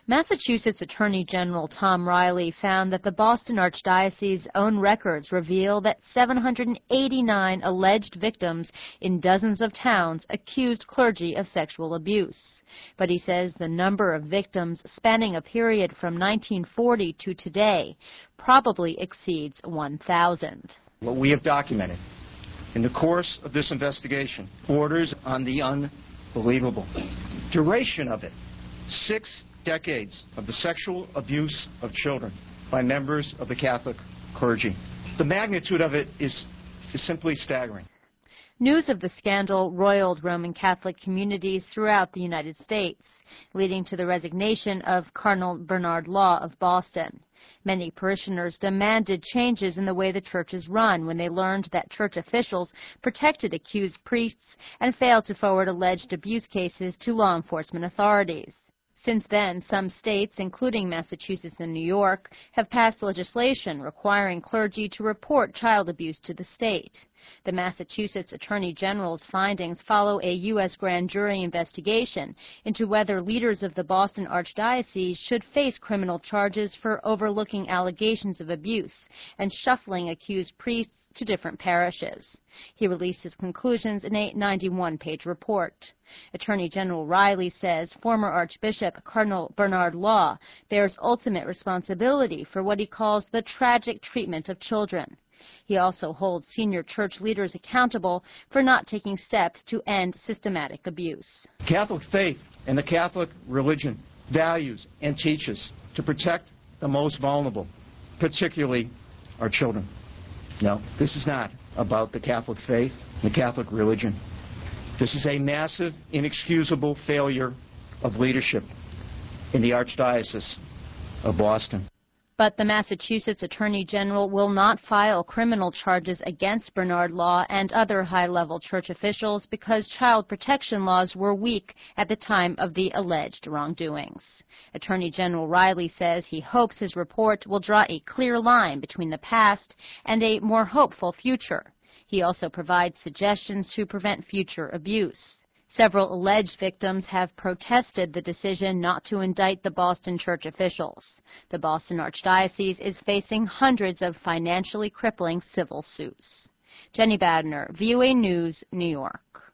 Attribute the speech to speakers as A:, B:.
A: Massachusetts Attorney General Tom Riley found that the Boston Archdiocese's own records reveal that 789 alleged victims in dozens of towns accused clergy of sexual abuse. But he says the number of victims spanning a period from 1940 to today probably exceeds 1,000.
B: What we have documented in the course of this investigation borders on the unbelievable. Duration of it, 6 decades of the sexual abuse of children by members of the Catholic clergy. The magnitude of it is simply staggering.
A: News of the scandal roiled Roman Catholic communities throughout the United States, leading to the resignation of Cardinal Bernard Law of Boston. Many parishioners demanded changes in the way the church is run when they learned that church officials protected accused priests and failed to forward alleged abuse cases to law enforcement authorities. Since then, some states, including Massachusetts and New York, have passed legislation requiring clergy to report child abuse to the state. The Massachusetts Attorney General's findings follow a U.S. grand jury investigation into whether leaders of the Boston Archdiocese should face criminal charges for overlooking allegations of abuse and shuffling accused priests to different parishes. He released his conclusions in a 91-page report. Attorney General Riley says former Archbishop Cardinal Bernard Law bears ultimate responsibility for what he calls the tragic treatment of children. He also holds senior church leaders accountable for not taking steps to end systematic abuse.
B: Catholic faith and the Catholic religion values and teaches to protect the most vulnerable, particularly our children. No, this is not about the Catholic faith and the Catholic religion. This is a massive, inexcusable failure of leadership in the Archdiocese of Boston.
A: But the Massachusetts Attorney General will not file criminal charges against Bernard Law and other high-level church officials because child protection laws were weak at the time of the alleged wrongdoings. Attorney General Riley says he hopes his report will draw a clear line between the past and a more hopeful future. He also provides suggestions to prevent future abuse. Several alleged victims have protested the decision not to indict the Boston church officials. The Boston Archdiocese is facing hundreds of financially crippling civil suits. Jenny Badner, VOA News, New York.